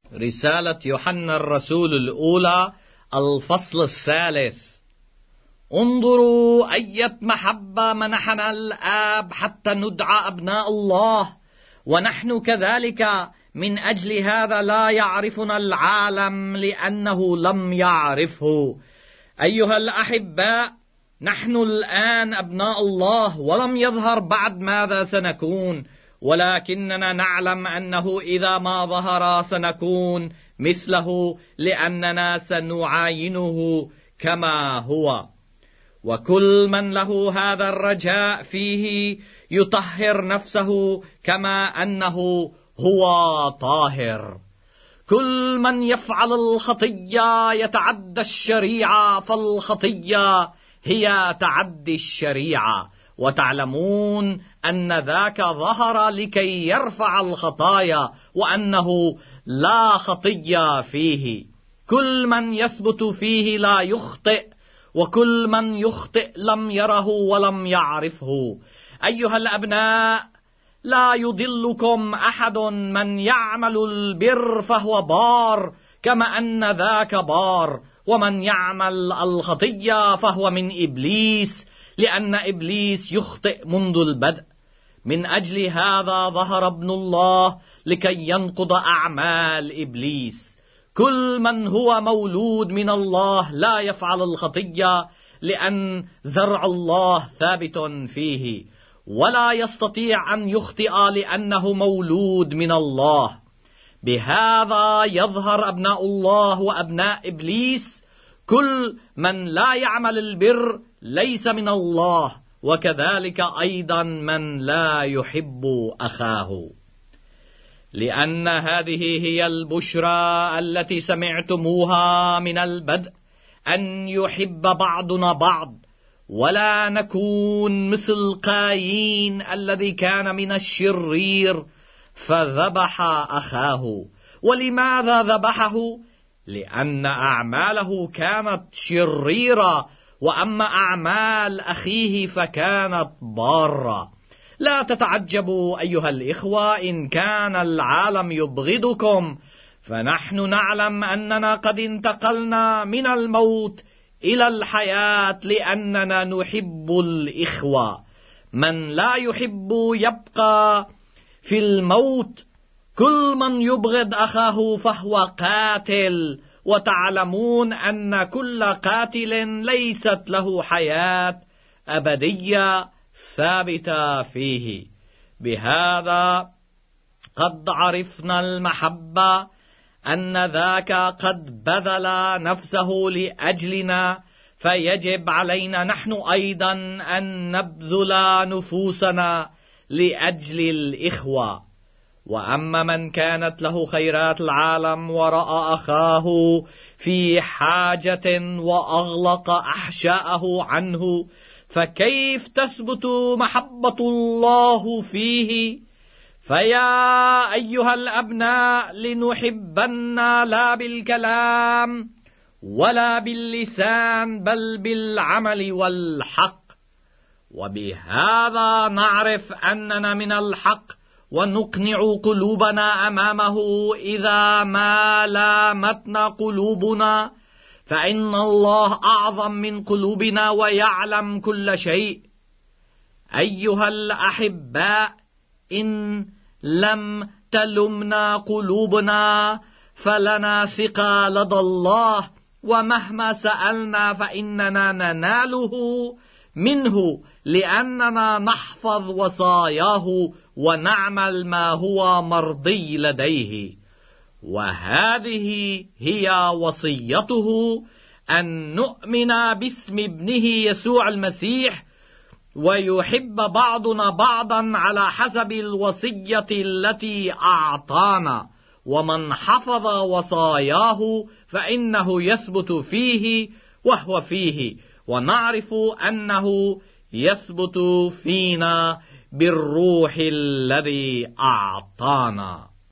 رسالة يوحنا الرسول الأولى الفصل 3. انظروا أية محبة منحنا الآب حتى ندعى أبناء الله، ونحن كذلك. من أجل هذا لا يعرفنا العالم لأنه لم يعرفه. أيها الأحباء، نحن الآن أبناء الله، ولم يظهر بعد ماذا سنكون، ولكننا نعلم أنه إذا ما ظهر سنكون مثله، لأننا سنعاينه كما هو. وكل من له هذا الرجاء فيه يطهر نفسه كما أنه هو طاهر. كل من يفعل الخطية يتعدى الشريعة، فالخطية هي تعدي الشريعة، وتعلمون أن ذاك ظهر لكي يرفع الخطايا، وأنه لا خطية فيه. كل من يثبت فيه لا يخطئ، وكل من يخطئ لم يره ولم يعرفه. أيها الأبناء، لا يضلكم أحد، من يعمل البر فهو بار كما أن ذاك بار، ومن يعمل الخطية فهو من إبليس، لأن إبليس يخطئ منذ البدء. من أجل هذا ظهر ابن الله لكي ينقض أعمال إبليس. كل من هو مولود من الله لا يفعل الخطية، لأن زرع الله ثابت فيه، ولا يستطيع أن يخطئ لأنه مولود من الله. بهذا يظهر أبناء الله وأبناء إبليس. كل من لا يعمل البر ليس من الله، وكذلك أيضا من لا يحب أخاه. لأن هذه هي البشرى التي سمعتموها من البدء، أن يحب بعضنا بعض، ولا نكون مثل قايين الذي كان من الشرير فذبح أخاه. ولماذا ذبحه؟ لأن أعماله كانت شريرة، وأما أعمال أخيه فكانت بارة. لا تتعجبوا أيها الإخوة إن كان العالم يبغضكم، فنحن نعلم أننا قد انتقلنا من الموت إلى الحياة، لأننا نحب الإخوة. من لا يحب يبقى في الموت. كل من يبغض أخاه فهو قاتل، وتعلمون أن كل قاتل ليست له حياة أبدية ثابتة فيه. بهذا قد عرفنا المحبة، أن ذاك قد بذل نفسه لأجلنا، فيجب علينا نحن أيضا أن نبذل نفوسنا لأجل الإخوة. وأما من كانت له خيرات العالم ورأى أخاه في حاجة وأغلق أحشاءه عنه، فكيف تثبت محبة الله فيه؟ فيا أيها الأبناء، لنحبن لا بالكلام ولا باللسان، بل بالعمل والحق. وبهذا نعرف أننا من الحق، ونقنع قلوبنا أمامه إذا ما لامتنا قلوبنا، فإن الله أعظم من قلوبنا ويعلم كل شيء. أيها الأحباء، إن لم تلمنا قلوبنا فلنا ثقة لدى الله، ومهما سألنا فإننا نناله منه، لأننا نحفظ وصاياه ونعمل ما هو مرضي لديه. وهذه هي وصيته، أن نؤمن باسم ابنه يسوع المسيح، ويحب بعضنا بعضا على حسب الوصية التي أعطانا. ومن حفظ وصاياه فإنه يثبت فيه وهو فيه، ونعرف أنه يثبت فينا بالروح الذي أعطانا.